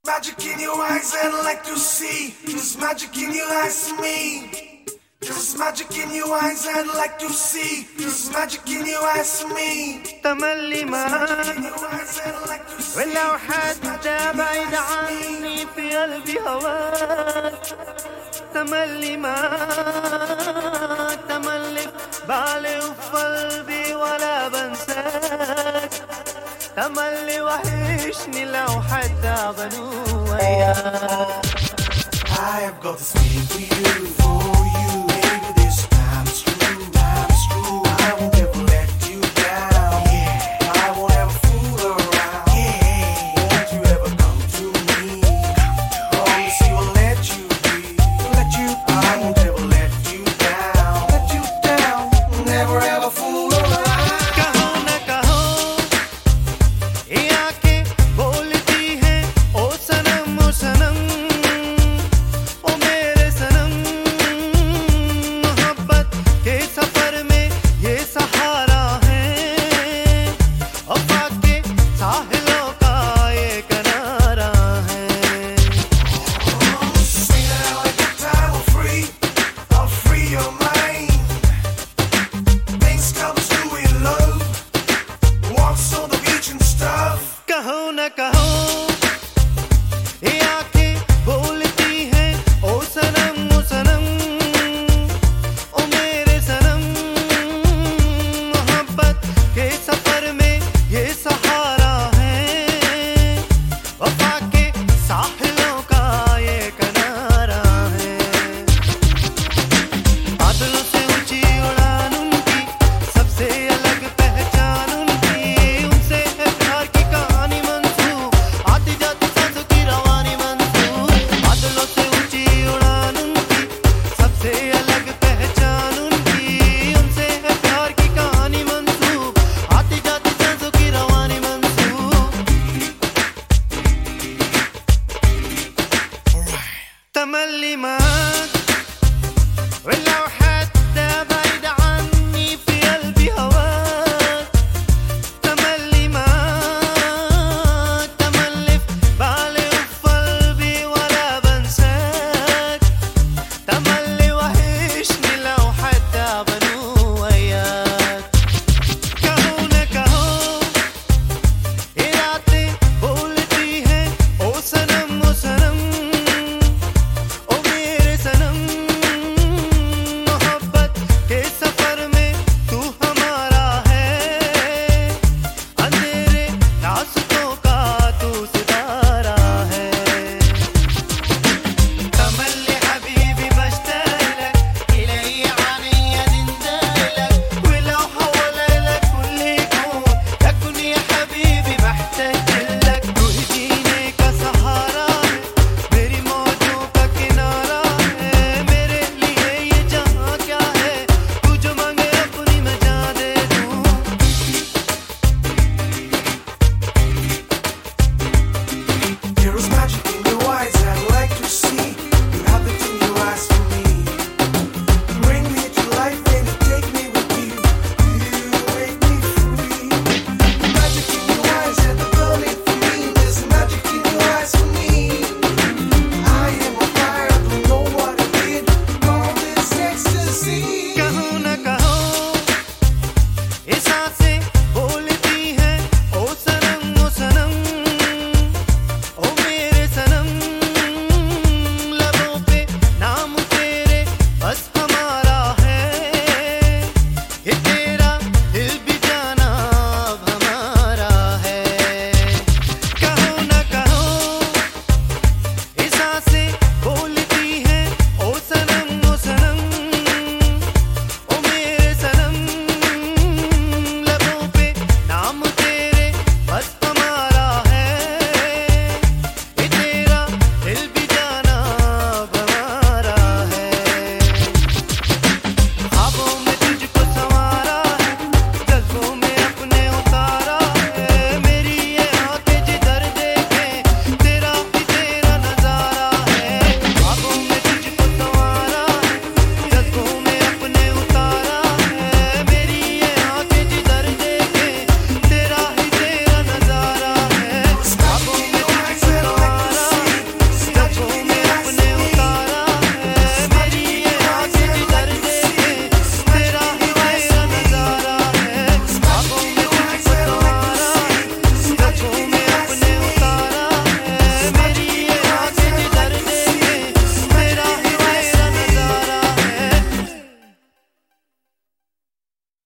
Magic in your eyes, I'd like to see. There's magic in your eyes to me. There's magic in your eyes, I'd like to see. There's magic in your eyes to me. تملي معاك ولو حتى بعيد عني في قلبي هواك. تملي معاك تملي بالي وفي قلبي ولا بنساك. تملي وحشني لو حتى بنو وياك. I have got this feeling for you, for you. Maybe this time it's true, I won't ever let you down. Yeah, I won't ever fool around. Yeah, won't you ever come to me? Promise you will let you be, I won't ever let you down, never ever fool around. कहो न कहो ये आंखें बोलती हैं ओ सनम ओ सनम ओ मेरे सनम. मोहब्बत के सफर में ये सहारा है. वफा के साहिलों का ये किनारा है. Sing it out like a time, I'll free your mind. Things come true in love, walks on the beach and stuff. कहो न कहो ये आंखें बोलती हैं ओ सनम ओ सनम ओ मेरे सनम. मोहब्बत के सफर में ये सहारा है. वफा के साहिलों का ये किनारा है. बादलों से ऊंची उड़ान उनकी, सबसे अलग पहचान उनकी. उनसे है प्यार की कहानी मंसूब, आती जाती सांसों की रवानी मंसूब. बादलों से ऊंची उड़ान उनकी, सबसे अलग पहचान उनकी. उनसे है प्यार की कहानी मंसूब, आती जाती सांसों की रवानी मंसूब. تملي معاك ولو حتى بعيد عني في قلبي هواك. تملي معاك تملي في بالي وفي قلبي ولا بنساك. تملي وحشني لو حتى بنو وياك. कहो न कहो ये रातें बोलती हैं ओ सनम ओ सनम ओ मेरे सनम. मोहब्बत के सफर में तू हमारा है. अंधेरे रास्तों का तू सितारा है. تملي حبيبي بشتاقلك إلي عنيا نندهلك. ولو حواليلك كل يكون لكن يا حبيبي محتاج لك. روحي जीने का सहारा है, मेरी मौजों का किनारा है. मेरे लिए ये जहां क्या है, तू जो मांगे अपनी मैं जान दे दूं. There is magic